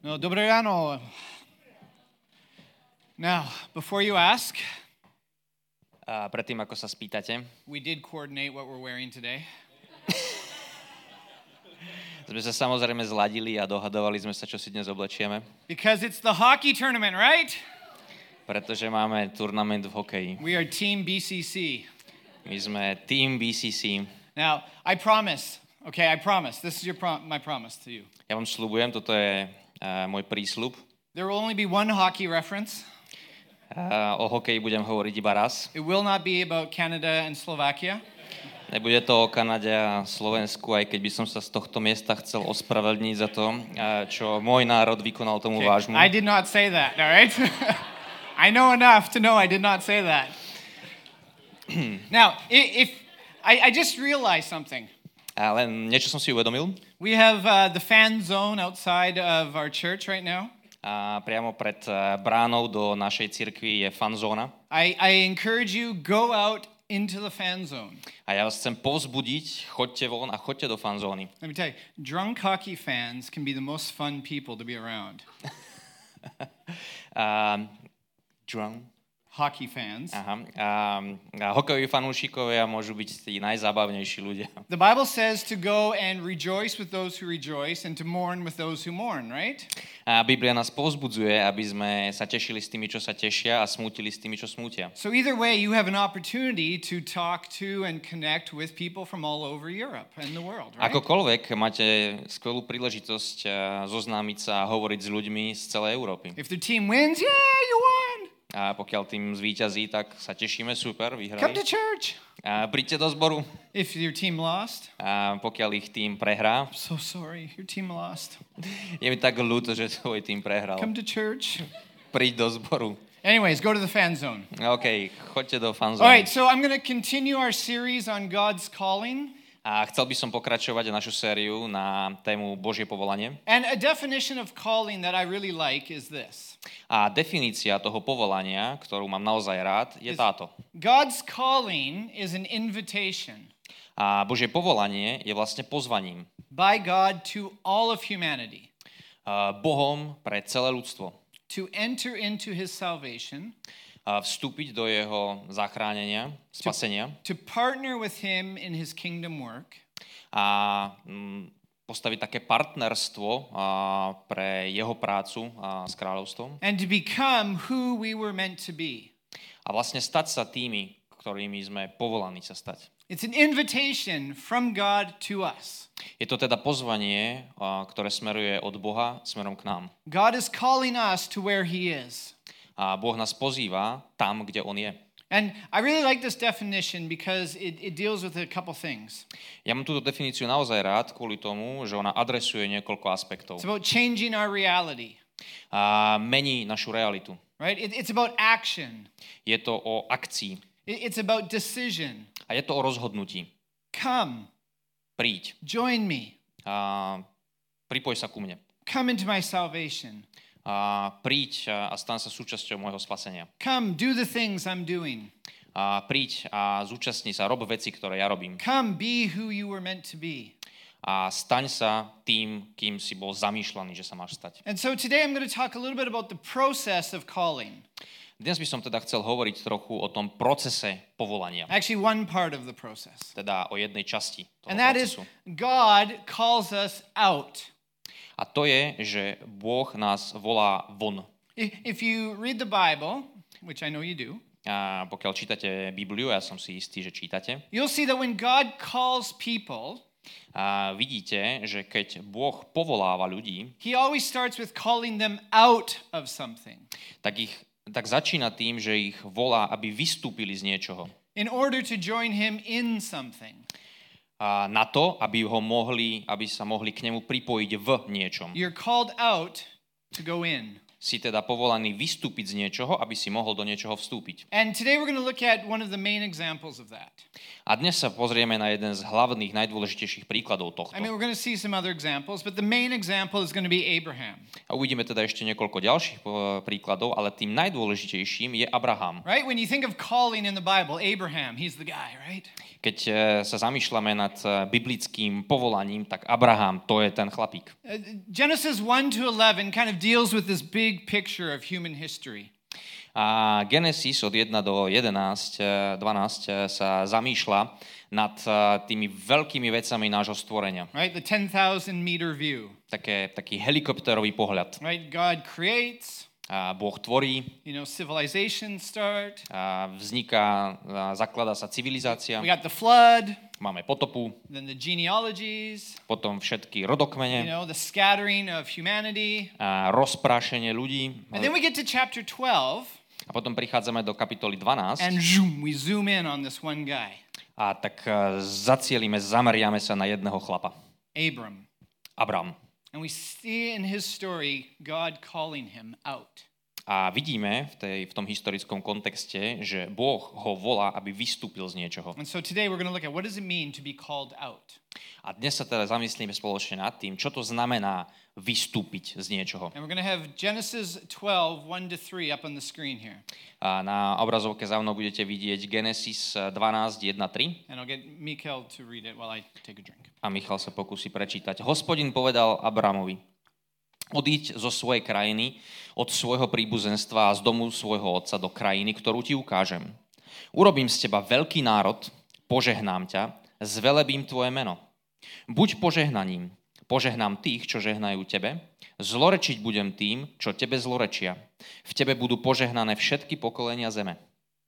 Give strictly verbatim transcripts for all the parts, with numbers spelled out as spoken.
No, dobré ráno. Now, before you ask, A predtým, ako sa spýtate, we did coordinate what we're wearing today. sme sa samozrejme zladili a dohadovali sme sa, čo si dnes oblečieme, Because it's the hockey tournament, right? pretože máme turnament v hokeji. We are Team B C C. My sme Team B C C. Now, I promise, okay, I promise. This is your pro- my promise to you. Ja vám sľubujem, toto je uh, môj prísľub. There will only be one hockey reference. Uh, o hokeji budem hovoriť iba raz. It will not be about Canada and Slovakia. Nebude to o Kanade a Slovensku, aj keď by som sa z tohto miesta chcel ospravedlniť za to, uh, čo môj národ vykonal tomu Okay, vášmu. I did not say that, all right? I know enough to know I did not say that. Now, i- if I, I just realized something. Ale niečo som si uvedomil. We have uh, the fan zone outside of our church right now. A priamo pred uh, bránou do našej cirkvi je fanzóna. I, I encourage you, go out into the fan zone. A ja vás chcem povzbudiť, choďte von a choďte do fanzóny. Let me tell you, drunk hockey fans can be the most fun people to be around. um, drum. Hockey fans. Aha. Um, a hokejoví fanúšikovia môžu byť tí najzábavnejší ľudia. The Bible says to go and rejoice with those who rejoice and to mourn with those who mourn, right? A Biblia nás povzbudzuje, aby sme sa tešili s tými, čo sa tešia a smútili s tými, čo smútia. So either way, you have an opportunity to talk to and connect with people from all over Europe and the world, right? Akokoľvek máte skvelú príležitosť uh, zoznámiť sa a hovoriť s ľuďmi z celej Európy. If the team wins, yeah, you won. A pokiaľ tým zvíťazí, tak sa tešíme, super, Come vyhrali. to church. A príďte do zboru. If your team lost, A pokiaľ ich tým prehrá, so sorry, your team lost. je mi tak ľúto, že tvoj tým prehral. Come to church. Príď do zboru. Anyways, go to the fan zone. OK, choďte do All fanzóny. right, so I'm going to continue our series on God's calling. A chcel by som pokračovať našu sériu na tému Božie povolanie. And a definition of calling that I really like is this. A definícia toho povolania, ktorú mám naozaj rád, je táto. God's calling is an invitation A Božie povolanie je vlastne pozvaním by God to all of humanity a Bohom pre celé ľudstvo. to enter into his salvation, A vstúpiť do jeho zachránenia, spasenia to partner with him in his kingdom work, a mm, postaviť také partnerstvo a, pre jeho prácu a, s kráľovstvom and to become who we were meant to be. a vlastne stať sa tými, ktorými sme povolaní sa stať. It's an invitation from God to us. Je to teda pozvanie, a, ktoré smeruje od Boha smerom k nám. God is calling us to where he is. A Boh nás pozýva tam, kde on je. And I really like this definition because it, it deals with a couple things. Ja mám túto definíciu naozaj rád kvôli tomu, že ona adresuje niekoľko aspektov. It's about changing our reality, A mení našu realitu. right? It, it's about action. Je to o akcii. It, it's about decision. A je to o rozhodnutí. Come, Príď. join me. A pripoj sa ku mne. Come into my salvation. A príď a stan sa súčasťou môjho spasenia. Come, do the things I'm doing. A príď a zúčastni sa, rob veci, ktoré ja robím. Come, be who you were meant to be. A staň sa tým, kým si bol zamýšľaný, že sa máš stať. And so today I'm going to talk a little bit about the process of calling. Dnes by som teda chcel hovoriť trochu o tom procese povolania. Actually, one part of the process. Teda o jednej časti toho And that is procesu. God calls us out. A to je, že Boh nás volá von. If if you read the Bible, which I know you do, A pokiaľ čítate Bibliu, ja som si istý, že čítate, you'll see that when God calls people, a vidíte, že keď Boh povoláva ľudí, he always starts with calling them out of something tak ich tak začína tým, že ich volá, aby vystúpili z niečoho. in order to join him in something. A na to, aby ho mohli, aby sa mohli k nemu pripojiť v niečom. You're called out to go in. si teda povolaný vystúpiť z niečoho, aby si mohol do niečoho vstúpiť. And today we're going to look at one of the main examples of that. A dnes sa pozrieme na jeden z hlavných, najdôležitejších príkladov tohto. I mean, we're going to see some other examples, but the main example is going to be Abraham. A uvidíme teda ešte niekoľko ďalších príkladov, ale tým najdôležitejším je Abraham. Right? When you think of calling in the Bible, Abraham, he's the guy, right? Keď sa zamýšľame nad biblickým povolaním, tak Abraham, to je ten chlapík. Uh, Genesis one to eleven kind of deals with this big picture of human history. A Genesis od jeden do jedenásť, dvanásť sa zamýšľa nad tými veľkými vecami nášho stvorenia. Right? The ten thousand meter view. Také, taký helikopterový pohľad. Right? God creates. A Boh tvorí. You know, civilization start. A vzniká, a zakladá sa civilizácia. We got the flood. Máme potopu. Then the genealogies. Potom všetky rodokmene. You know, the scattering of humanity. A rozprášenie ľudí. And then we get to chapter twelve. A potom prichádzame do kapitoly dvanásť. And zoom, we zoom in on this one guy. A tak zacielime, zameriame sa na jedného chlapa. Abram. Abram. And we see in his story God calling him out. A vidíme v, tej, v tom historickom kontexte, že Boh ho volá, aby vystúpil z niečoho. And so today we're going to look at what does it mean to be called out. A dnes sa teda zamyslíme spoločne nad tým, čo to znamená vystúpiť z niečoho. And we're going to have Genesis twelve, one to three up on the screen here. A na obrazovke za mnou budete vidieť Genesis dvanásť, jeden tri. And I'll get Michael to read it while I take a drink. A Michal sa pokúsi prečítať. Hospodin povedal Abramovi: odíď zo svojej krajiny, od svojho príbuzenstva a z domu svojho otca do krajiny, ktorú ti ukážem. Urobím z teba veľký národ, požehnám ťa, zvelebím tvoje meno. Buď požehnaním, požehnám tých, čo žehnajú tebe, zlorečiť budem tým, čo tebe zlorečia. V tebe budú požehnané všetky pokolenia zeme.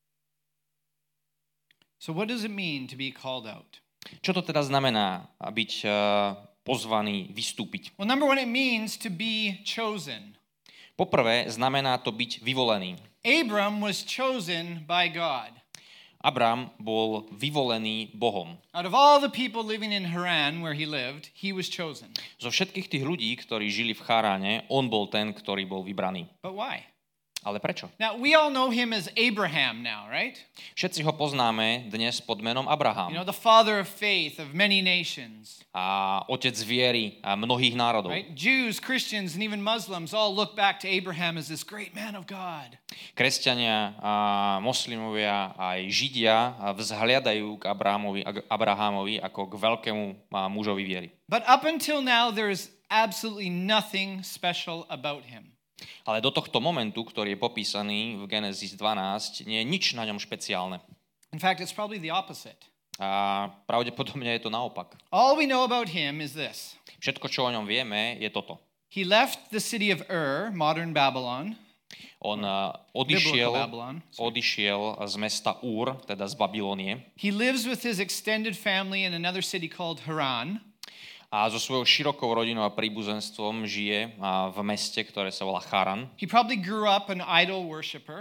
So what does it mean to be called out? Čo to teda znamená byť uh, pozvaný vystúpiť? Well, number one, it means to be chosen. Poprvé, znamená to byť vyvolený. Abram was chosen by God. Abram bol vyvolený Bohom. Out of all the people living in Haran, where he lived, he was chosen. Zo všetkých tých ľudí, ktorí žili v Charáne, on bol ten, ktorý bol vybraný. But why? Ale prečo? Now, we all know him as Abraham now, right? Všetci ho poznáme dnes pod menom Abraham. You know, the father of faith of many nations. A otec viery a mnohých národov. Right? Jews, Christians, and even Muslims all look back to Abraham as this great man of God. Kresťania, a moslimovia a aj Židia vzhliadajú k Abrahamovi, Abrahamovi ako k veľkému mužovi viery. But up until now, there is absolutely nothing special about him. Ale do tohto momentu, ktorý je popísaný v Genesis dvanásť, nie je nič na ňom špeciálne. In fact, it's probably the opposite. A pravdepodobne je to naopak. All we know about him is this. Všetko, čo o ňom vieme, je toto. He left the city of Ur, modern Babylon. On uh, odišiel, Babylon, odišiel z mesta Úr, teda z Babilónie. He lives with his extended family in another city called Haran. A so svojou širokou rodinou a príbuzenstvom žije uh, v meste, ktoré sa volá Charan. He probably grew up an idol worshiper.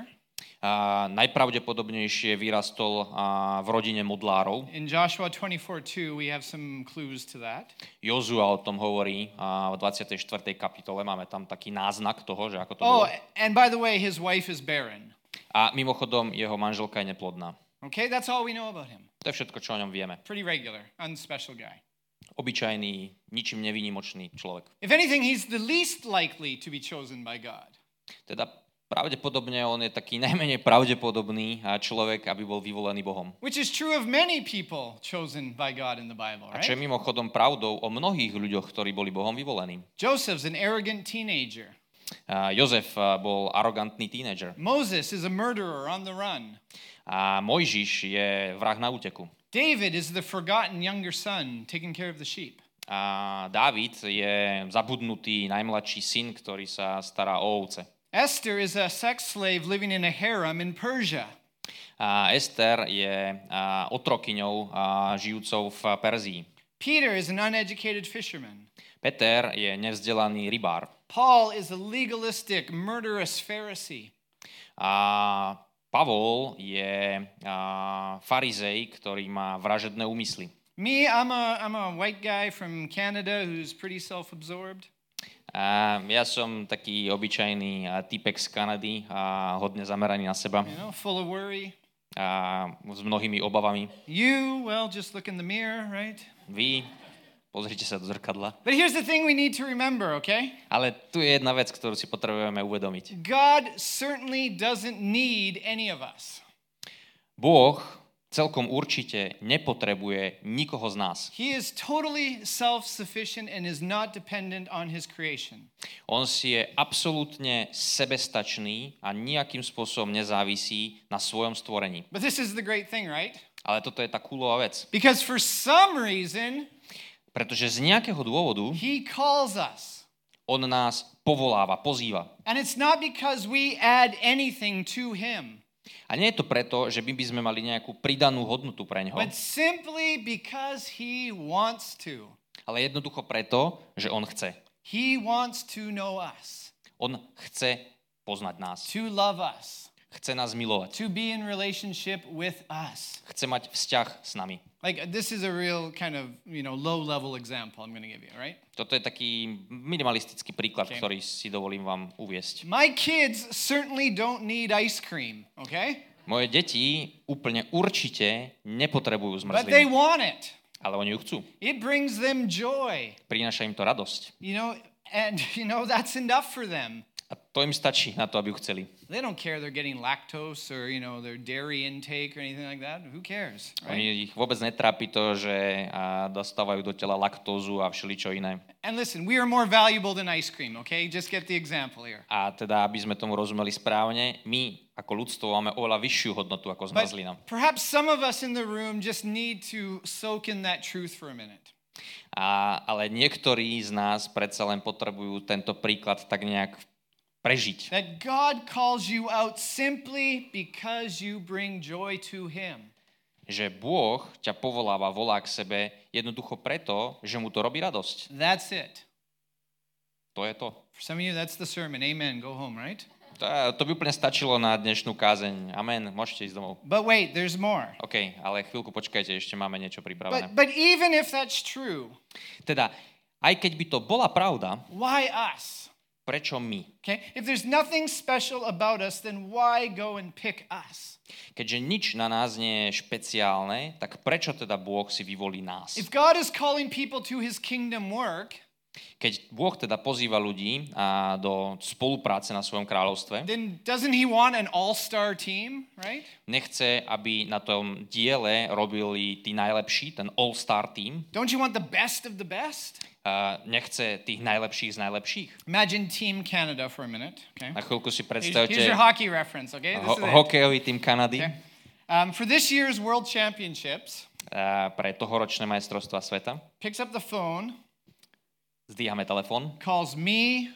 A najpravdepodobnejšie vyrastol uh, v rodine modlárov. In Joshua twenty-four two we have some clues to that. Jozua o tom hovorí uh, v dvadsiatej štvrtej kapitole. Máme tam taký náznak toho, že ako to Oh, bolo. and by the way, his wife is barren. A mimochodom, jeho manželka je neplodná. Okay, that's all we know about him. To je všetko, čo o ňom vieme. Pretty regular, unspecial guy. Obyčajný, ničím nevýnimočný človek. If anything, he's the least likely to be chosen by God. Teda pravdepodobne on je taký najmenej pravdepodobný človek, aby bol vyvolený Bohom. Which is true of many people chosen by God in the Bible, A čo je right? mimochodom pravdou o mnohých ľuďoch, ktorí boli Bohom vyvolení. Joseph's an arrogant teenager. A Jozef bol arogantný tínedžer. Moses is a murderer on the run. A Mojžiš je vrah na úteku. David is the forgotten younger son taking care of the sheep. A Dávid je zabudnutý najmladší syn, ktorý sa stará o ovce. Esther is a sex slave living in a harem in Persia. A Ester je a, otrokyňou a, žijúcou v Perzii. Peter is an uneducated fisherman. Peter je nevzdelaný rybár. Paul is a legalistic, murderous Pharisee. A Pavol je a, farizej, ktorý má vražedné úmysly. Me, I'm a, I'm a white guy from Canada who's pretty self-absorbed. A ja som taký obyčajný a, typek z Kanady a hodne zameraný na seba You know, full of worry. a s mnohými obavami. You, well, just look in the mirror, right? Vy, pozrite sa do zrkadla. But here's the thing we need to remember, okay? Ale tu je jedna vec, ktorú si potrebujeme uvedomiť. God certainly doesn't need any of us. Boh celkom určite nepotrebuje nikoho z nás. He is totally self-sufficient and is not dependent on his creation. On si je absolútne sebestačný a nejakým spôsobom nezávisí na svojom stvorení. But this is the great thing, right? Ale toto je tá kúlová vec. Because for some reason, Pretože z nejakého dôvodu he calls us. on nás povoláva, pozýva. And it's not because we add anything to him, A nie je to preto, že my by sme mali nejakú pridanú hodnotu pre neho, but simply because he wants to. ale jednoducho preto, že on chce. He wants to know us, On chce poznať nás. to love us, Chce nás milovať. to be in relationship with us. Chce mať vzťah s nami. Like, this is a real kind of, you know, low-level example I'm going to give you, right? Toto je taký minimalistický príklad, Okay. ktorý si dovolím vám uviesť. My kids certainly don't need ice cream, okay? Moje deti úplne určite nepotrebujú But they zmrzlinu, want it. ale oni ju chcú. It brings them joy, Prináša im to radosť. you know, and, you know, that's enough for them. A to im stačí na to, aby ju chceli. They don't care they're getting lactose or, you know, their dairy intake or anything like that. Who cares, right? Oni ich vôbec netrápi to, že a, dostávajú do tela laktózu a všeličo iné. And listen, we are more valuable than ice cream, okay? Just get the example here. A teda, aby sme tomu rozumeli správne, my ako ľudstvo máme oveľa vyššiu hodnotu ako But zmrzlina. perhaps some of us in the room just need to soak in that truth for a minute. A, ale niektorí z nás predsa len potrebujú tento príklad tak nejak prežiť. That God calls you out simply because you bring joy to him. Že Boh ťa povoláva, volá k sebe jednoducho preto, že mu to robí radosť. That's it. To je to. For some of you, that's the sermon. Amen. Go home, right? To, to by úplne stačilo na dnešnú kázeň. Amen. Môžete ísť domov. But wait, there's more. OK, ale chvíľku počkajte, ešte máme niečo pripravené. But, but even if that's true, Teda, aj keď by to bola pravda, why us? prečo my? Okay? If there's nothing special about us, then why go and pick us? Keďže nič na nás nie je špeciálne, tak prečo teda Boh si vyvolí nás? If God is calling people to his kingdom work, Keď Boh teda pozýva ľudí a, do spolupráce na svojom kráľovstve, then doesn't he want an all-star team, right? nechce, aby na tom diele robili tí najlepší, ten all-star team, Don't you want the best of the best? a nechce tých najlepších z najlepších. Imagine Team Canada for a minute, okay? Na chvíľku si Here's, predstavte here's your hockey reference, okay? This ho- is it. hokejový tým Kanady Okay. Um, for this year's World Championships, a pre tohoročné majstrovstvá sveta. picks up the phone, Zdvíhame telefón calls me,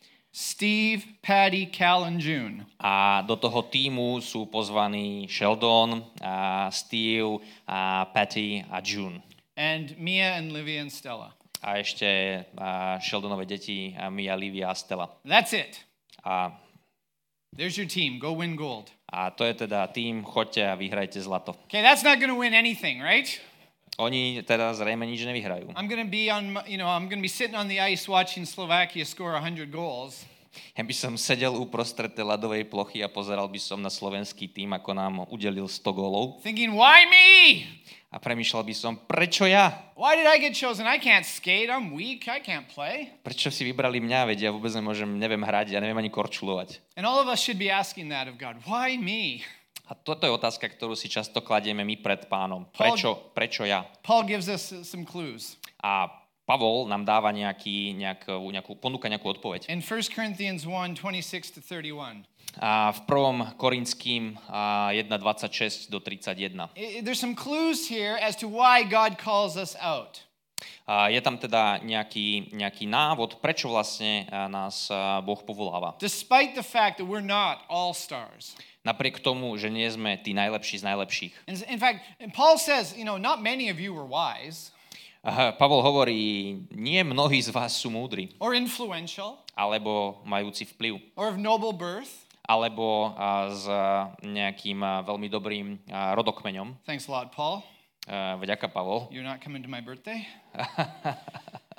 Steve, Patty, Cal, and June. a do toho týmu sú pozvaní Sheldon, a Steve, a Patty a June. And Mia and Livia and Stella. A ešte a Sheldonové deti, a Mia, Livia a Stella. That's it. A, There's your team. Go win gold. a to je teda tým, choďte a vyhrajte zlato. Okay, that's not going to win anything, right? Oni teda zrejme nič nevyhrajú. I'm going to be on, my- you know, I'm going to be sitting on the ice watching Slovakia score one hundred goals. Ja by som sedel uprostred tej ľadovej plochy a pozeral by som na slovenský tým, ako nám udelil sto gólov. Thinking, why me? A premýšľal by som, prečo ja? Why did I get chosen? I can't skate. I'm weak. I can't play. Prečo si vybrali mňa? Veď ja vôbec nemôžem, neviem hrať, ja neviem ani korčulovať. And all of us should be asking that of God. Why me? A toto je otázka, ktorú si často kladieme my pred Pánom. Paul- Prečo, prečo ja? Paul gives us uh, some clues. A Pavol nám dáva nejaký, nejakú, nejakú, ponúka nejakú odpoveď. In First Corinthians one, twenty-six to thirty-one, A v prvom Korinským a jeden dvadsaťšesť do tridsaťjeden. I- there's some clues here as to why God calls us out. A je tam teda nejaký, nejaký návod, prečo vlastne a, nás a, Boh povoláva. Despite the fact that we're not all stars. Napriek tomu, že nie sme tí najlepší z najlepších. In, in fact, and Paul says, you know, not many of you were wise A Pavol hovorí, nie mnohí z vás sú múdri, or influential alebo majúci vplyv, or of noble birth. alebo a, s a, nejakým a, veľmi dobrým a, rodokmeňom. Thanks a lot, Paul. A, Vďaka, Pavol. You're not coming to my birthday.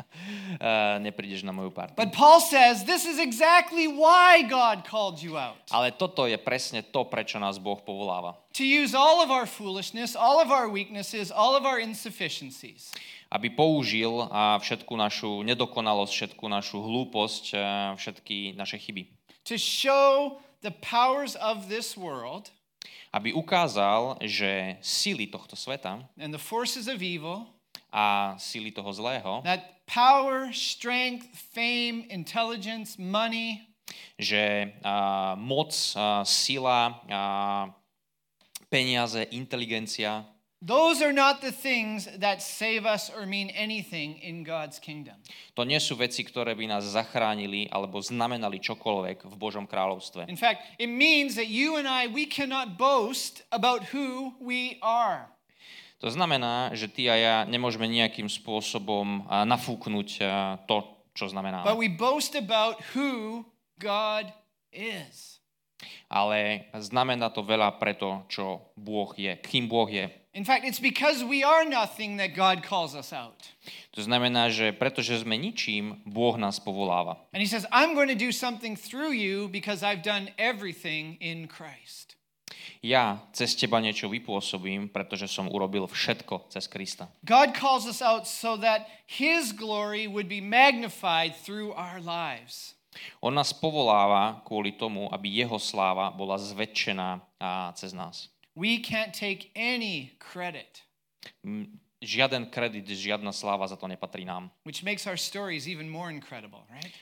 uh, neprídeš na moju party. But Paul says this is exactly why God called you out. Ale toto je presne to, prečo nás Boh povoláva. To use all of our foolishness, all of our weaknesses, all of our insufficiencies. Aby použil uh, všetku našu nedokonalosť, všetku našu hlúposť, uh, všetky naše chyby. To show the powers of this world. Aby ukázal, že sily tohto sveta And the forces of evil. A sily toho zlého. That power, strength, fame, intelligence, money. Že uh, moc, uh, sila, uh, peniaze, inteligencia. Those are not the things that save us or mean anything in God's kingdom. To nie sú veci, ktoré by nás zachránili alebo znamenali čokoľvek v Božom kráľovstve. In fact, it means that you and I, we cannot boast about who we are. To znamená, že ty a ja nemôžeme nejakým spôsobom nafúknuť to, čo znamená. But we boast about who God is. Ale znamená to veľa preto, čo Bôh je, kým Bôh je. In fact, it's because we are nothing that God calls us out. To znamená, že pretože sme ničím, Bôh nás povoláva. And he says, I'm going to do something through you because I've done everything in Christ. Ja cez teba niečo vypôsobím, pretože som urobil všetko cez Krista. God calls us out so that his glory would be magnified through our lives. On nás povoláva kvôli tomu, aby jeho sláva bola zväčšená cez nás. We can't take any credit. Žiaden kredit, žiadna sláva za to nepatrí nám. Which makes our stories even more incredible, right?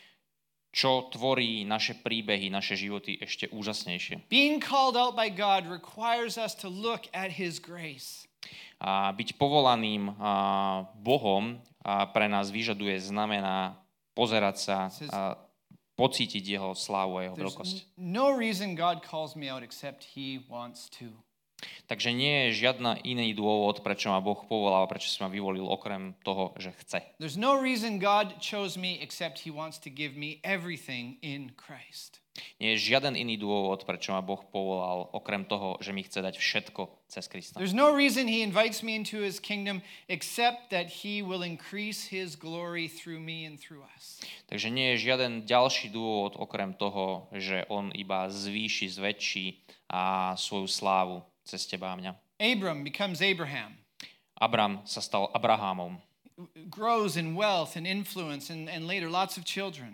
Čo tvorí naše príbehy, naše životy ešte úžasnejšie. Being called out by God requires us to look at his grace. A byť povolaným a, Bohom a pre nás vyžaduje znamená pozerať sa a pocítiť jeho slávu a jeho veľkosť. No reason God calls me out except he wants to. Takže nie je žiadna iný dôvod, prečo ma Boh povolal, prečo si ma vyvolil, okrem toho, že chce. There's no reason God chose me except he wants to give me everything in Christ. Nie je žiaden iný dôvod, prečo ma Boh povolal, okrem toho, že mi chce dať všetko cez Krista. There's no reason he invites me into his kingdom except that he will increase his glory through me and through us. Takže nie je žiaden ďalší dôvod, okrem toho, že on iba zvýši, zväčší a svoju slávu cez teba a mňa. Abram becomes Abraham. Abram sa stal Abrahamom. Grows in wealth and influence and, and later lots of children.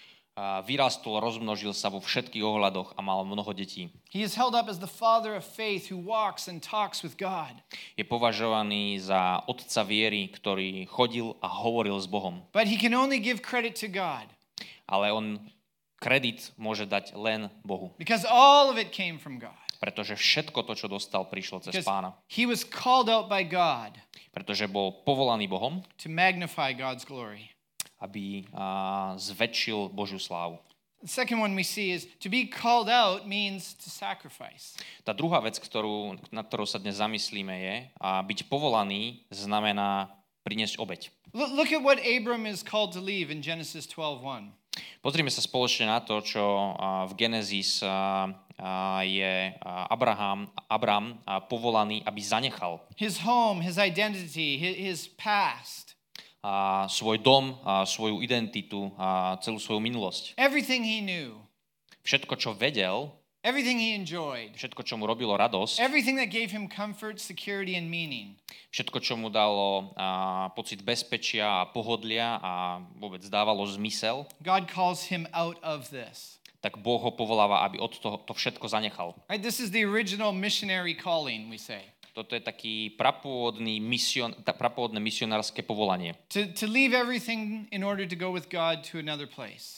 A vyrastol, rozmnožil sa vo všetkých ohľadoch a mal mnoho detí. He is held up as the father of faith who walks and talks with God. Je považovaný za otca viery, ktorý chodil a hovoril s Bohom. But he can only give credit to God. Ale on kredit môže dať len Bohu. Because all of it came from God. Pretože všetko to, čo dostal, prišlo cez Because Pána. he was called out by God. Pretože bol povolaný Bohom, to magnify God's glory. Aby uh, zväčšil Božiu slávu. The second one we see is to be called out means to sacrifice. Tá druhá vec, ktorú, nad ktorou sa dnes zamyslíme, je, a byť povolaný znamená priniesť obeť. Look, look at what Abram is called to leave in Genesis twelve one. Pozrime sa spoločne na to, čo uh, v Genesis uh, uh, je uh, Abraham, Abram uh, povolaný, aby zanechal. His home, his identity, his, his past. A svoj dom, a svoju identitu, a celú svoju minulosť. Everything he knew. Všetko, čo vedel, everything he enjoyed. Všetko, čo mu robilo radosť. Everything that gave him comfort, security and meaning. Všetko, čo mu dalo a, pocit bezpečia a pohodlia a vôbec dávalo zmysel. God calls him out of this. Tak Boh ho povoláva, aby od toho to všetko zanechal. Right, this is the original missionary calling, we say. Toto je taký prapôvodný mision, prapôvodné misionárske povolanie. To, to leave everything in order to go with God to another place.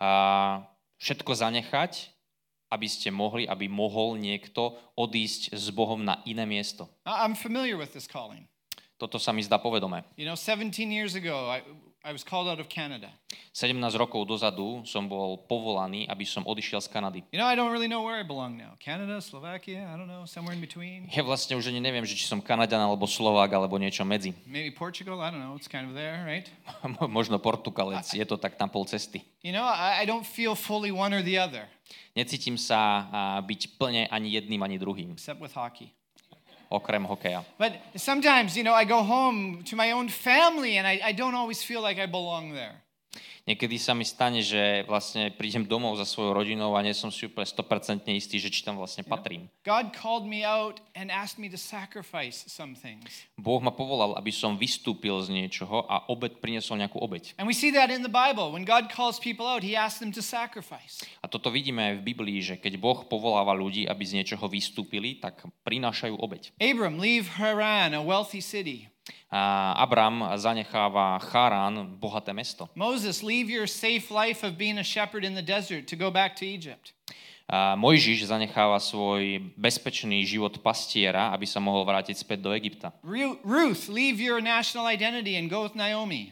A všetko zanechať, aby ste mohli, aby mohol niekto odísť s Bohom na iné miesto. I'm familiar with this calling. Toto sa mi zdá povedomé. You know, seventeen years ago, I, I was called out of Canada. sedemnásť rokov dozadu som bol povolaný, aby som odišiel z Kanady. You know, I don't really know where I belong now. Canada, Slovakia, I don't know, somewhere in between. Ja vlastne už ani neviem, že či som Kanaďan alebo Slovák alebo niečo medzi. Maybe Portugal, I don't know, it's kind of there, right? Možno Portugalec, je to tak na pol cesty. You know, I, I don't feel fully one or the other. Necítim sa uh, byť plne ani jedným, ani druhým. Except with hockey. okrem hokeja. But sometimes, you know, I go home to my own family and I, I don't always feel like I belong there. Niekedy sa mi stane, že vlastne prídem domov za svojou rodinou a nie som si úplne sto percent istý, že či tam vlastne patrím. God called me out and asked me to sacrifice some things. Boh ma povolal, aby som vystúpil z niečoho a obed priniesol nejakú obeť. And we see that in the Bible. When God calls people out, he asks them to sacrifice. A toto vidíme aj v Biblii, že keď Boh povoláva ľudí, aby z niečoho vystúpili, tak prinášajú obeť. Abram, leave Haran, a wealthy city. A Abram zanecháva Charán, bohaté mesto. Moses, leave your safe life of being a shepherd in the desert to go back to Egypt. A Mojžiš zanecháva svoj bezpečný život pastiera, aby sa mohol vrátiť späť do Egypta. Ruth, leave your national identity and go with Naomi.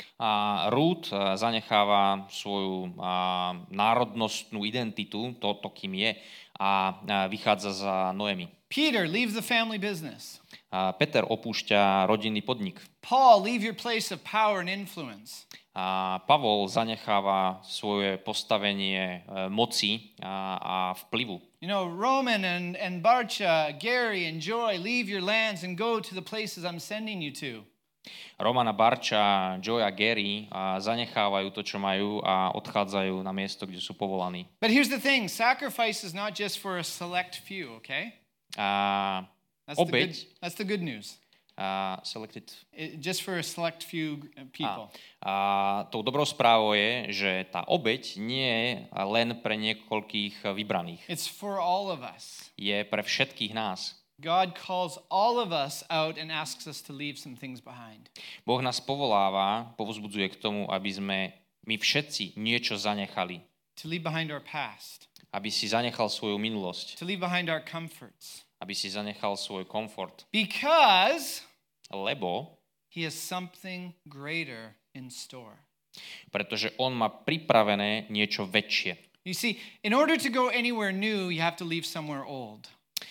A Ruth zanecháva svoju a, národnostnú identitu, to, to kým je, a, a vychádza za Noemi. Peter, leave the family business. A Peter opúšťa rodinný podnik. Paul, leave your place of power and influence. A Pavol zanecháva svoje postavenie e, moci a, a vplyvu. You know, Roman and, and Barcha, Gary and Joy, leave your lands and go to the places I'm sending you to. Romana Barča, Joy a Gary a zanechávajú to, čo majú a odchádzajú na miesto, kde sú povolaní. But here's the thing, sacrifice is not just for a select few, okay? A That's the good, obeť, that's the good news. a selected, It, just for a select few people. a, a tou dobrou správou je, že tá obeť nie je len pre niekoľkých vybraných. It's for all of us. Je pre všetkých nás. God calls all of us out and asks us to leave some things behind. Boh nás povoláva, povzbudzuje k tomu, aby sme my všetci niečo zanechali. To leave behind our past. Aby si zanechal svoju minulosť. To leave behind our comforts. Aby si zanechal svoj komfort. Because Lebo he has something greater in store. Pretože on má pripravené niečo väčšie. You see, in order to go anywhere new, you have to leave somewhere old.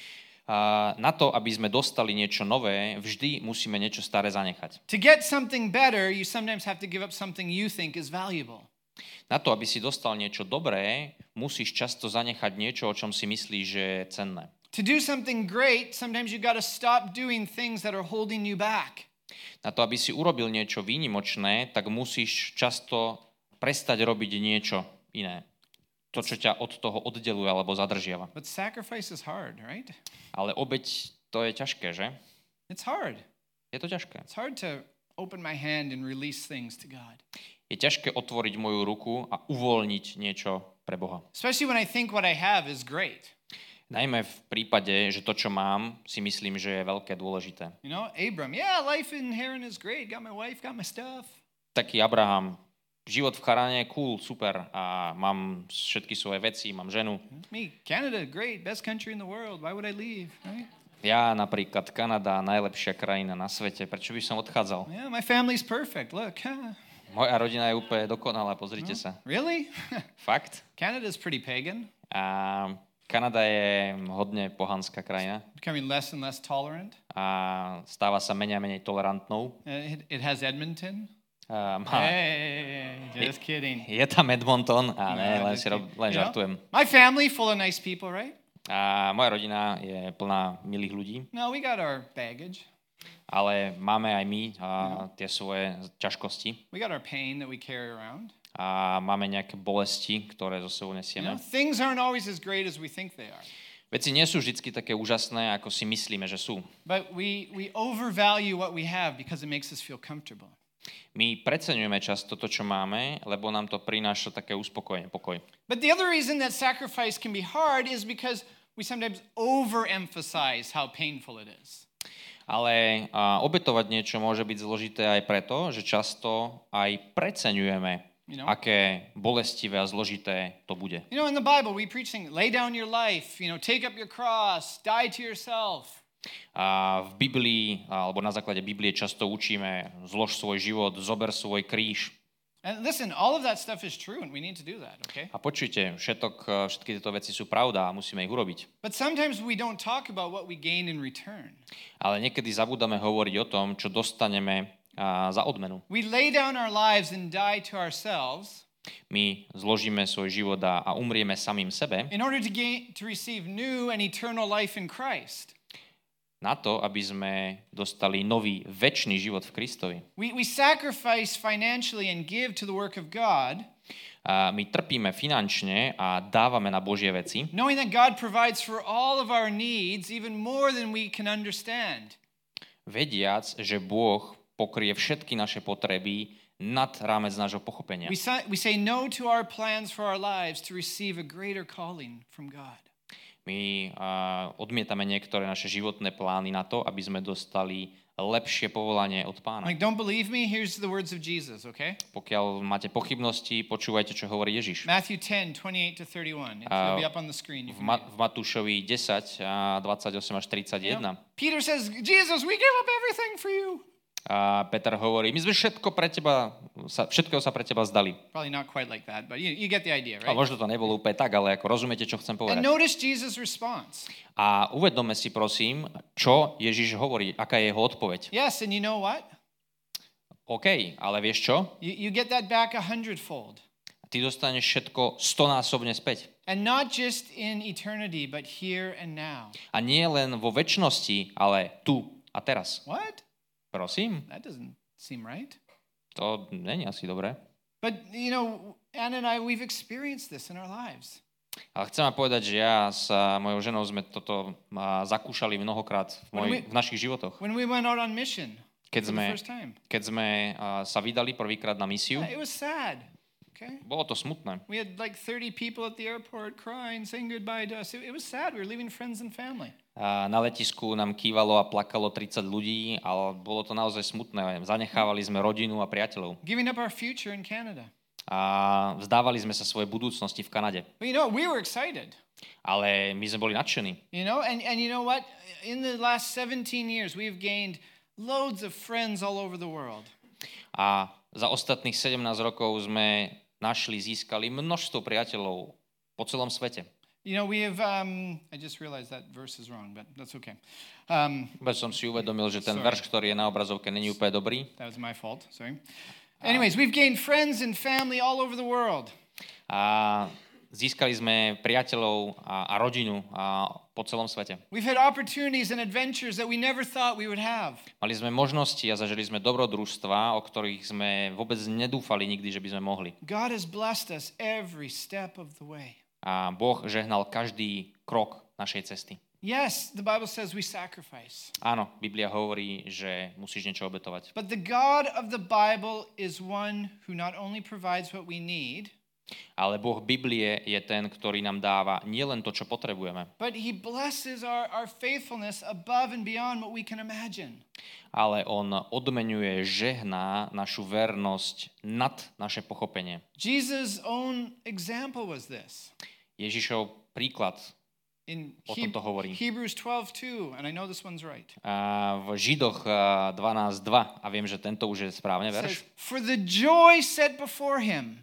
A na to, aby sme dostali niečo nové, vždy musíme niečo staré zanechať. To get something better, you sometimes have to give up something you think is valuable. Na to, aby si dostal niečo dobré, musíš často zanechať niečo, o čom si myslíš, že je cenné. To do something great, sometimes you got to stop doing things that are holding you back. Na to, aby si urobil niečo výnimočné, tak musíš často prestať robiť niečo iné. To, čo ťa od toho oddeluje alebo zadržiava. But sacrifice is hard, right? Ale obeť, to je ťažké, že? It's hard. Je to ťažké. It's hard to open my hand and release things to God. Je ťažké otvoriť moju ruku a uvoľniť niečo pre Boha. Especially when I think what I have is great. Najmä v prípade, že to, čo mám, si myslím, že je veľké dôležité. You know, Abram, yeah, life in Haran is great. Got my wife, got my stuff. Taký Abraham, život v Charáne je cool, super a mám všetky svoje veci, mám ženu. Me, Canada, great, best country in the world. Why would I leave, right? Ja napríklad, Kanada, najlepšia krajina na svete. Prečo by som odchádzal? Yeah, my family's perfect. Look. Moja rodina je úplne dokonalá, pozrite No, sa. really? Fakt? Canada's pretty pagan. A Kanada je hodne pohanská krajina Becoming less and less tolerant. a stáva sa menej a menej tolerantnou. Uh, it, it has Edmonton. A má, Hey, just kidding. je tam Edmonton a ne, No, len, just si rob, kidding. len You know, žartujem. my family full of nice people, right? A moja rodina je plná milých ľudí, No, we got our baggage. ale máme aj my a tie svoje ťažkosti We got our pain that we carry around. a máme nejaké bolesti, ktoré zo sebou You nesieme. know, things aren't always as great as we think they are. Veci nie sú vždy také úžasné, ako si myslíme, že sú. But we, we overvalue what we have because it makes us feel comfortable. My preceňujeme často to, čo máme, lebo nám to prináša také uspokojenie, pokoj. But the other reason that sacrifice can be hard is because we sometimes overemphasize how painful it is. Ale a, obetovať niečo môže byť zložité aj preto, že často aj preceňujeme, You know? aké bolestivé a zložité to bude. You know, in the Bible, we preach things, lay down your life, you know, take up your cross, die to yourself. A v Biblii, alebo na základe Biblie často učíme, zlož svoj život, zober svoj kríž. And listen, all of that stuff is true and we need to do that, okay? A počujte, všetok, všetky tieto veci sú pravda a musíme ich urobiť. But sometimes we don't talk about what we gain in return. Ale niekedy zabúdame hovoriť o tom, čo dostaneme a, za odmenu. We lay down our lives and die to ourselves My zložíme svoj život a, a umrieme samým sebe, in order to gain to receive new and eternal life in Christ. na to, aby sme dostali nový večný život v Kristovi. We, we sacrifice financially and give to the work of God, A my trpíme finančne a dávame na Božie veci, knowing that God provides for all of our needs even more than we can understand. vediac, že Boh pokrie všetky naše potreby nad rámec nášho pochopenia. We say, we say no to our plans for our lives to receive a greater calling from God. My uh, odmietame niektoré naše životné plány na to, aby sme dostali lepšie povolanie od Pána. Like, don't believe me? Here's the words of Jesus, okay? Pokiaľ máte pochybnosti, počúvajte, čo hovorí Ježiš. Matthew ten, twenty-eight to thirty-one. It'll be up on the screen. You V, can Ma- read it. v Matúšovi desať, a dvadsaťosem až tridsaťjeden. You know, Peter says, Jesus, we give up everything for you. A Peter hovorí, my sme všetko pre teba, sa, všetkého sa pre teba zdali. Probably not quite like that, but you, you get the idea, A right? možno to nebolo úplne tak, ale ako rozumiete, čo chcem And povedať. notice Jesus' response. A uvedome si prosím, čo Ježiš hovorí, aká je jeho odpoveď. Yes, and you know what? OK, ale vieš čo? You, you get that back a hundredfold. Ty dostaneš všetko stonásobne späť. And not just in eternity, but here and now. A nie len vo večnosti, ale tu a teraz. What? Prosím, That doesn't seem right. to není asi dobré. But, you know, Anna and I, we've experienced this in our lives. Ale chcem vám povedať, že ja s a, mojou ženou sme toto a, zakúšali mnohokrát v, moj, v našich životoch. When we went out on mission Keď for sme, the first time, keď sme a, sa vydali prvýkrát na misiu, yeah, it was sad. Okay? bolo to smutné. We had like thirty people at the airport crying, saying goodbye to us. It, it was sad. We were leaving friends and family. A na letisku nám kývalo a plakalo tridsať ľudí, ale bolo to naozaj smutné. Zanechávali sme rodinu a priateľov. Giving up our future in Canada. A vzdávali sme sa svojej budúcnosti v Kanade. But you know, we were excited. Ale my sme boli nadšení. You know, and, and you know what? In the last seventeen years, we've gained loads of friends all over the world. A za ostatných sedemnásť rokov sme našli, získali množstvo priateľov po celom svete. You know, we have, um, I just realized that verse is wrong, but that's okay. Um, Bez som si uvedomil, že ten Sorry. verš, ktorý je na obrazovke, není úplne dobrý. that was my fault, sorry. Anyways, we've gained friends and family all over the world. A získali sme priateľov a, a rodinu a po celom svete. We've had opportunities and adventures that we never thought we would have. Mali sme možnosti a zažili sme dobrodružstva, o ktorých sme vôbec nedúfali nikdy, že by sme mohli. God has blessed us every step of the way. A Boh žehnal každý krok našej cesty. Yes, the Bible says we sacrifice. Áno, Biblia hovorí, že musíš niečo obetovať. But the God of the Bible is one who not only provides what we need, Ale Boh Biblie je ten, ktorý nám dáva nielen to, čo potrebujeme, but he blesses our, our faithfulness above and beyond what we can imagine. ale on odmenuje, žehná našu vernosť nad naše pochopenie. Jesus' own example was this. Ježišov príklad In o Heb- tomto hovorí. Hebrews twelve two, and I know this one's right. A v Židoch a, dvanásť dva, a viem, že tento už je správne It verš, says, for the joy set before him,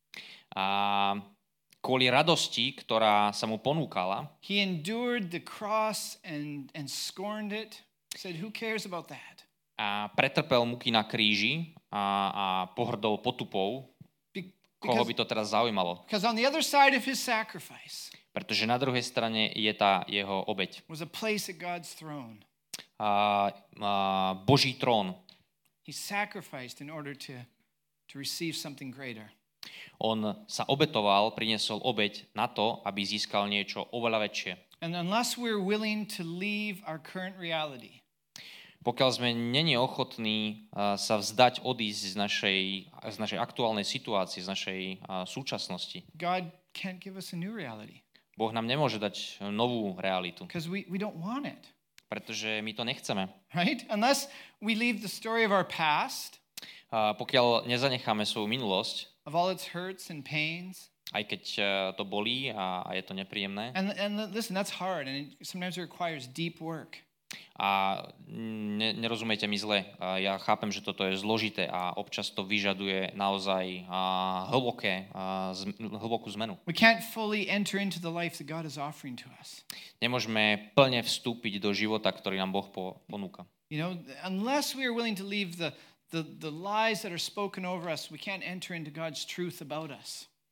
a kvôli radosti, ktorá sa mu ponúkala, he endured the cross and, and scorned it. Said, who cares about that? a pretrpel muky na kríži a, a pohrdol potupou, Be- koho because, by to teraz zaujímalo. because on the other side of his sacrifice Pretože na druhej strane je tá jeho obeť. was a place at God's throne. A, a Boží trón. He sacrificed in order to, to receive something greater. On sa obetoval, priniesol obeť na to, aby získal niečo oveľa väčšie. And unless we're willing to leave our current reality, Pokiaľ sme není ochotní a, sa vzdať, odísť z našej, z našej aktuálnej situácie, z našej a, súčasnosti, God can't give us a new reality Boh nám nemôže dať novú realitu, because we, we don't want it, pretože my to nechceme. right? Unless we leave the story of our past, A pokiaľ nezanecháme svoju minulosť, of all its hurts and pains, aj keď a, to bolí a, a je to nepríjemné, and, and listen, that's hard, and it sometimes it requires deep work. a ne, nerozumejte mi zle, a ja chápem, že toto je zložité a občas to vyžaduje naozaj a, hlboké, a, z, hlbokú zmenu. We can't fully enter into the life that God is offering to us. Nemôžeme plne vstúpiť do života, ktorý nám Boh po, ponúka. You know, unless we are willing to leave the, the, the lies that are spoken over us, we can't enter into God's truth about us.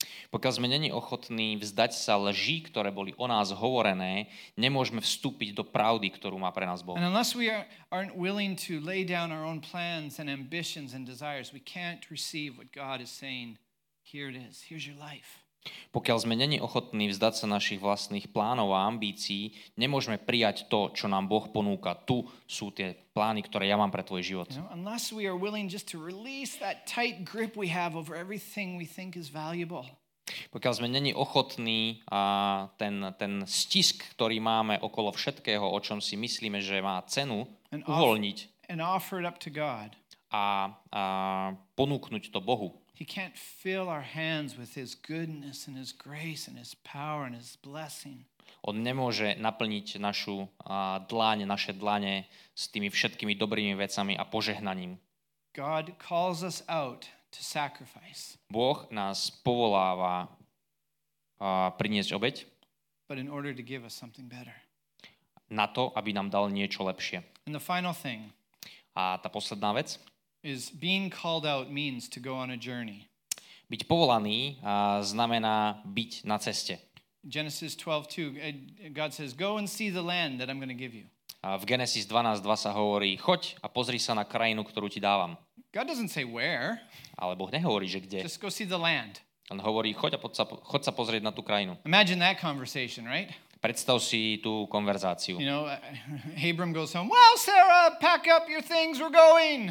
Pokiaľ sme není ochotní vzdať sa lží, ktoré boli o nás hovorené, nemôžeme vstúpiť do pravdy, ktorú má pre nás Boh. And unless we are, aren't willing to lay down our own plans and ambitions and desires, we can't receive what God is saying. Here it is. Here's your life. Pokiaľ sme není ochotní vzdať sa našich vlastných plánov a ambícií, nemôžeme prijať to, čo nám Boh ponúka. Tu sú tie plány, ktoré ja mám pre tvoj život. You know, unless we are willing just to release that tight grip we have over everything we think is valuable. Pokiaľ sme není ochotní a ten, ten stisk, ktorý máme okolo všetkého, o čom si myslíme, že má cenu, And off- uvoľniť And offer it up to God. a, a ponúknuť to Bohu. He can't fill our hands with His goodness and His grace and His power and His blessing. On nemôže naplniť našu a, dláň, naše dlane s tými všetkými dobrými vecami a požehnaním. God calls us out to sacrifice, Boh nás povoláva a, priniesť obeť but in order to give us something better. na to, aby nám dal niečo lepšie. And the final thing A tá posledná vec, is being called out means to go on a journey. byť povolaný a, znamená byť na ceste. Genesis twelve two, God says, "Go and see the land that I'm going to give you." A v Genesis dvanásť dva sa hovorí, choď a pozri sa na krajinu, ktorú ti dávam. God doesn't say where, Ale Boh nehovorí, že kde. just go see the land. On hovorí, choď a poď sa, choď sa pozrieť na tú krajinu. Imagine that conversation, right? Predstav si tú konverzáciu. You know, Abram goes home, "Well, Sarah, pack up your things, we're going."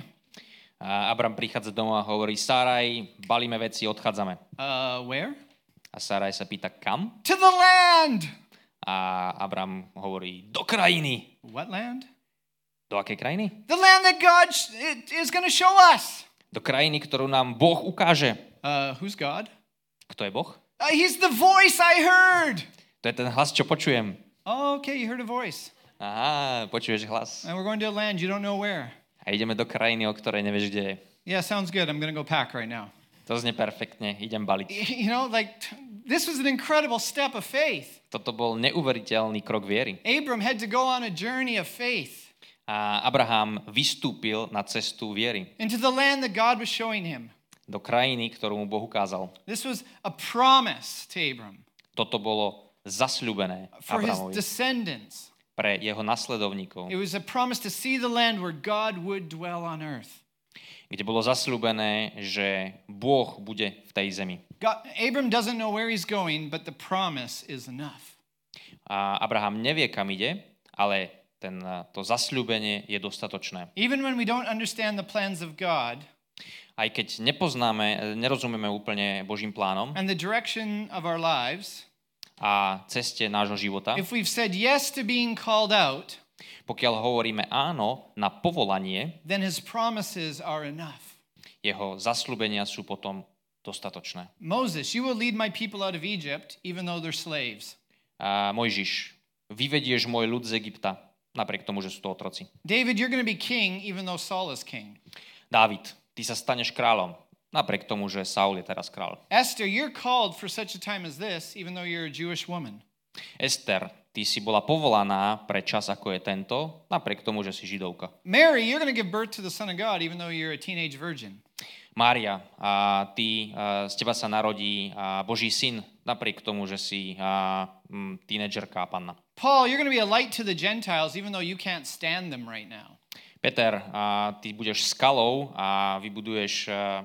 A Abram prichádza domov a hovorí, Sáraj, balíme veci, odchádzame. Uh, where? A Sáraj sa pýta, kam? To the land. A Abram hovorí, do krajiny. What land? Do akej krajiny? The land that God sh- is going to show us. Do krajiny, ktorú nám Boh ukáže. Uh, who's God? Kto je Boh? Uh, he's the voice I heard. To je ten hlas, čo počujem. Oh, okay, you heard a voice. Aha, počuješ hlas. And we're going to a land you don't know where. A ideme do krajiny, o ktorej nevieš, kde je. Yeah, sounds good. I'm going to go pack right now. To znie perfektne, idem baliť. You know, like, t- this was an incredible step of faith. Toto bol neuveriteľný krok viery. Abram had to go on a journey of faith A Abraham vystúpil na cestu viery. into the land that God was showing him. Do krajiny, ktorú mu Boh ukázal. This was a promise to Abram Toto bolo zasľúbené for his Abrahamovi descendants. pre jeho nasledovníkov, It was a promise to see the land where God would dwell on earth. kde bolo zasľúbené, že Boh bude v tej zemi. God, Abram doesn't know where he's going, but the promise is enough. A Abraham nevie, kam ide, ale ten, to zasľúbenie je dostatočné. Even when we don't understand the plans of God Aj keď nepoznáme, nerozumieme úplne Božím plánom and the direction of our lives, a ceste nášho života, if we've said yes to being called out, pokiaľ hovoríme áno na povolanie, then his promises are enough. jeho zasľúbenia sú potom dostatočné. Moses, you will lead my people out of Egypt, even though they're slaves. A Mojžiš, vyvedieš môj ľud z Egypta, napriek tomu, že sú to otroci. David, you're going to be king, even though Saul is king. Dávid, ty sa staneš kráľom, napriek tomu, že Saul je teraz kráľ. Esther, you're called for such a time as this, even though you're a Jewish woman. Ester, ty si bola povolaná pre čas, ako je tento, napriek tomu, že si židovka. Mary, you're going to give birth to the Son of God, even though you're a teenage virgin. Mária, a ty, a z teba sa narodí a Boží syn, napriek tomu, že si a, m, tínedžerka a panna. Paul, you're going to be a light to the Gentiles, even though you can't stand them right now. Peter, a ty budeš skalou a vybuduješ a,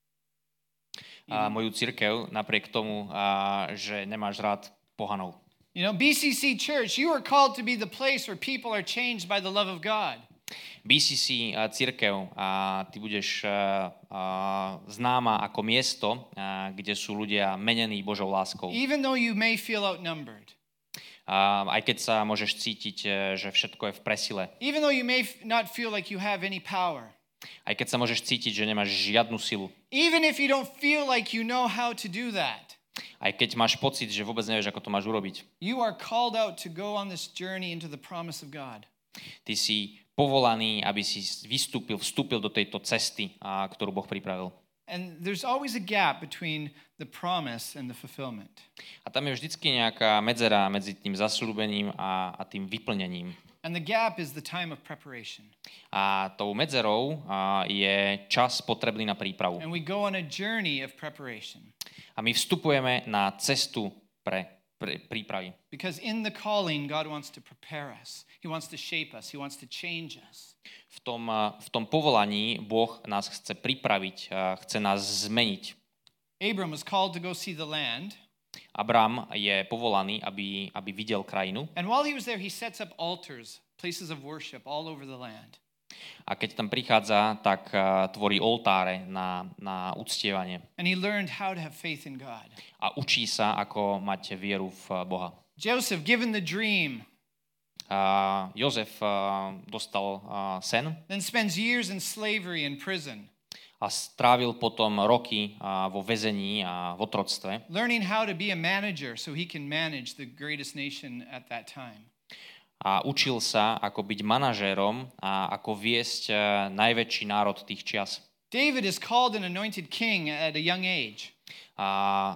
a moju cirkev, napriek tomu, a, že nemáš rád pohanov. You know, B C C Church, you are called to be the place where people are changed by the love of God. bé cé cé a, cirkev a ty budeš a, a, známa ako miesto, a, kde sú ľudia menení Božou láskou. Even though you may feel outnumbered. A, aj keď sa môžeš cítiť, e, že všetko je v presile. Even though you may f- not feel like you have any power. Aj keď sa môžeš cítiť, že nemáš žiadnu silu. Even if you don't feel like you know how to do that. Aj keď máš pocit, že vôbec nevieš, ako to máš urobiť. You are called out to go on this journey into the promise of God. Ty si povolaný, aby si vystúpil, vstúpil do tejto cesty, a, ktorú Boh pripravil. And there's always a gap between the promise and the fulfillment. A tam je vždycky nejaká medzera medzi tým zasľúbením a, a tým vyplnením. And the gap is the time of preparation. A tou medzerou a, je čas potrebný na prípravu. And we go on a journey of preparation. A my vstupujeme na cestu pre, pre prípravy. Because in the calling, God wants to prepare us. He wants to shape us. He wants to change us. V tom, v tom povolaní Boh nás chce pripraviť, a chce nás zmeniť. Abram was called to go see the land. Abram je povolaný, aby, aby videl krajinu. And while he was there, he sets up altars, places of worship all over the land. A keď tam prichádza, tak uh, tvorí oltáre na, na uctievanie. And he learned how to have faith in God. A učí sa, ako mať vieru v Boha. Joseph, given the dream, Uh, Jozef uh, dostal uh, sen then spends years in slavery in prison, a strávil potom roky uh, vo väzení a v otroctve. learning how to be a manager so he can manage the greatest nation at that time. A učil sa, ako byť manažérom a ako viesť uh, najväčší národ tých čias. David is called an anointed king at a young age. A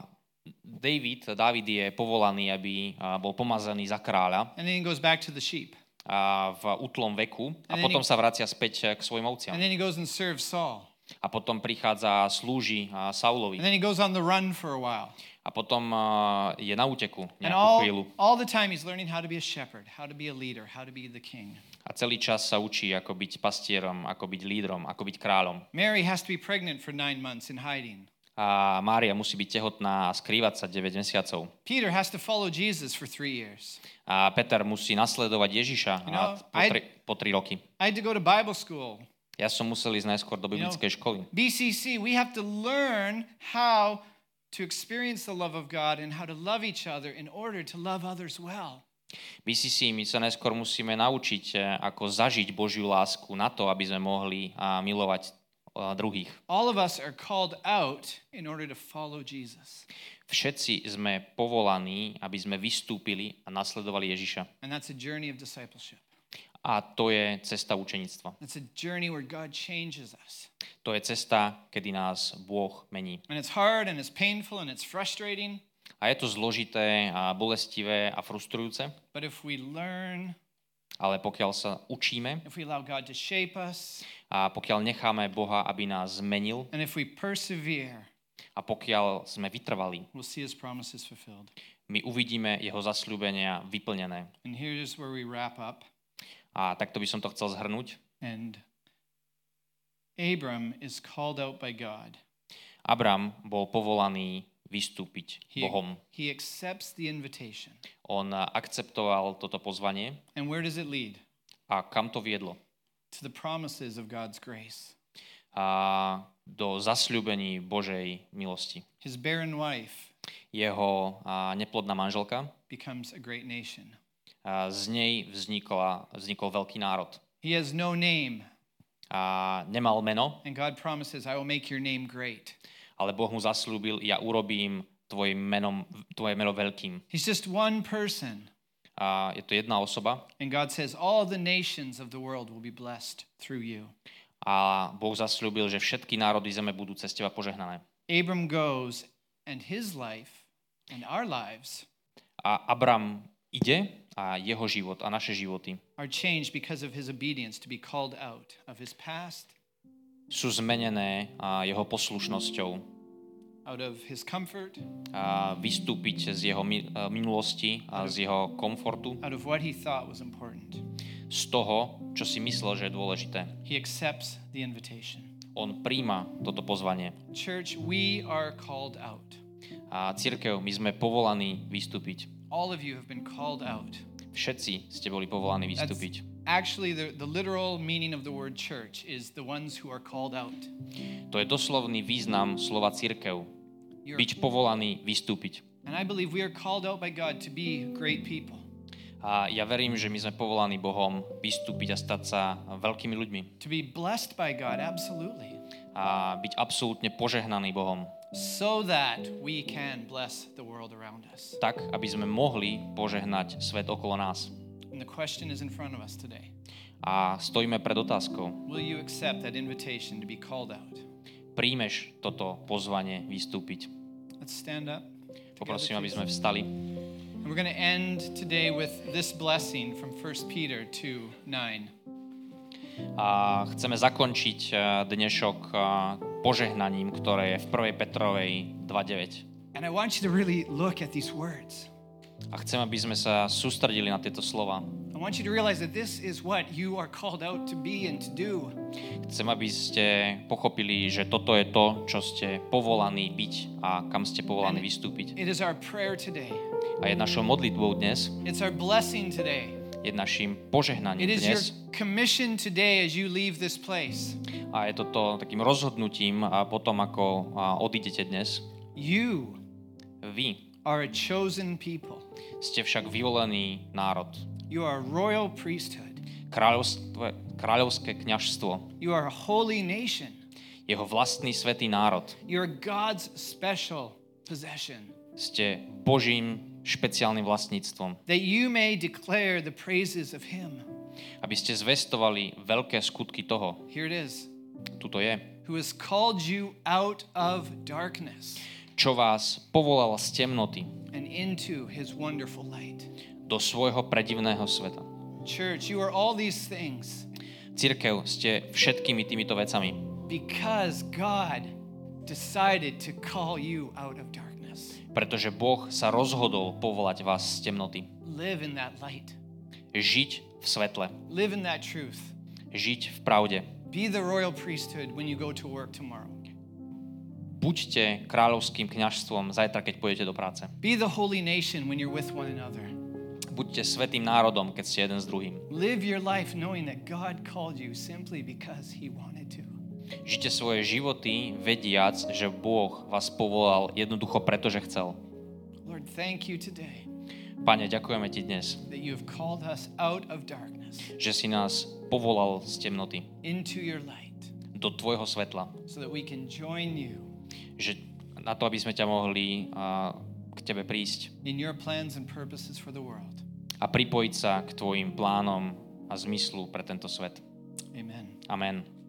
David, Dávid je povolaný, aby uh, bol pomazaný za kráľa And then he goes back to the sheep. a v útlom veku a And then potom he- sa vracia späť k svojim ovciam. And then he goes and serves Saul. A potom prichádza a slúži uh, Saulovi. And then he goes on the run for a while. A potom uh, je na úteku And nejakú all, chvíľu. all the time he's learning how to be a shepherd, how to be a leader, how to be the king. A celý čas sa učí, ako byť pastierom, ako byť lídrom, ako byť kráľom. Mary has to be pregnant for nine months in hiding. A Mária musí byť tehotná a skrývať sa deväť mesiacov. Peter has to follow Jesus for three years. A Peter musí nasledovať Ježiša You know, a po, I- tri, po tri roky. I had to go to Bible school. Ja som musel ísť najskôr do biblickej školy. B C C, we have to learn how to experience the love of God and how to love each other in order to love others well. B C C, my sa najskôr musíme naučiť, eh, ako zažiť Božiu lásku na to, aby sme mohli a, milovať a, druhých. All of us are called out in order to follow Jesus. Všetci sme povolaní, aby sme vystúpili a nasledovali Ježiša. And that's a journey of discipleship. A to je cesta učeníctva. It's a journey where God changes us. To je cesta, kedy nás Boh mení. And it's hard and it's painful and it's frustrating. A je to zložité a bolestivé a frustrujúce, But if we learn, ale pokiaľ sa učíme if we allow God to shape us, a pokiaľ necháme Boha, aby nás zmenil and if we persevere, a pokiaľ sme vytrvali, we'll see his promises fulfilled. my uvidíme jeho zasľúbenia vyplnené. And here's where we wrap up. A takto by som to chcel zhrnúť. And Abram is called out by God. Abram bol povolaný vystúpiť He, Bohom. he accepts the invitation. On akceptoval toto pozvanie. And where does it lead? A kam to viedlo? To the promises of God's grace. A do zasľúbení Božej milosti. His barren wife Jeho a, neplodná manželka, becomes a great nation. a z nej vznikla, vznikol veľký národ. He has no name, A nemal meno, and God promises, I will make your name great. ale Boh mu zasľúbil, ja urobím tvoje meno, tvoje meno veľkým. He's just one person. A je to jedna osoba And God says, all the nations of the world will be blessed through you. a Boh zasľúbil, že všetky národy zeme budú cez teba požehnané. Abram goes, and his life and our lives A Abram ide a jeho život a naše životy are changed because of his obedience to be called out of his past, sú zmenené a jeho poslušnosťou out of his comfort, a vystúpiť z jeho mi- a minulosti a z jeho komfortu, out of what he thought was important. z toho, čo si myslel, že je dôležité. He accepts the invitation. On príjma toto pozvanie. Church, we are called out. A cirkev, my sme povolaní vystúpiť. All of you have been called out. Všetci ste boli povolaní That's vystúpiť. actually the, the literal meaning of the word church is the ones who are called out. To je doslovný význam slova cirkev. You're, Byť povolaný vystúpiť. and I believe we are called out by God to be great people, A ja verím, že my sme povolaní Bohom vystúpiť a stať sa veľkými ľuďmi. to be blessed by God, absolutely, A byť absolútne požehnaný Bohom. so that we can bless the world around us. Tak, aby sme mohli požehnať svet okolo nás. And the question is in front of us today. A stojíme pred otázkou. Will you accept that invitation to be called out? Príjmeš toto pozvanie vystúpiť? Let's stand up. Poprosím, together, aby please. sme vstali. And we're going to end today with this blessing from First Peter two nine. A chceme zakončiť eh, dnešok eh, požehnaním, ktoré je v prvej Petrovej dva deväť. And I want you to really look at these words. A chcem, aby sme sa sústredili na tieto slova. I want you to realize that this is what you are called out to be and to do. Chcem, aby ste pochopili, že toto je to, čo ste povolaní byť a kam ste povolaní vystúpiť. It is our prayer today. A je našou modlitbou dnes, It's our blessing today. je naším požehnaním It is your dnes. commission today as you leave this place. A je toto takým rozhodnutím a potom, ako a, odídete dnes. You Vy are a chosen people. ste však vyvolený národ. You are a royal priesthood. Kráľovstvo, kráľovské kňažstvo. You are a holy nation. Jeho vlastný svätý národ. You are God's special possession. Ste Božím špeciálnym vlastníctvom. That you may declare the praises of Him. Aby ste zvestovali veľké skutky toho. Here it is. Tuto je. Who has called you out of darkness Čo vás povolal z temnoty and into His wonderful light. do svojho predivného sveta. Church, you are all these things Cirkev, ste všetkými týmito vecami. because God decided to call you out of darkness. Pretože Boh sa rozhodol povolať vás z temnoty. Live in that light. Žiť v svetle. Live in that truth. Žiť v pravde. Be the royal priesthood when you go to work tomorrow. Buďte kráľovským kňažstvom zajtra, keď pôjdete do práce. Be the holy nation when you're with one another. Buďte svätým národom, keď ste jeden s druhým. Live your life knowing that God called you simply because He wanted to. Žite svoje životy vediac, že Boh vás povolal jednoducho preto, že chcel. Lord, thank you today Pane, ďakujeme ti dnes, that you have called us out of darkness že si nás povolal z temnoty into your light do tvojho svetla. so that we can join you Že na to, aby sme ťa mohli a, k tebe prísť in your plans and purposes for the world. a pripojiť sa k tvojim plánom a zmyslu pre tento svet. Amen. Amen.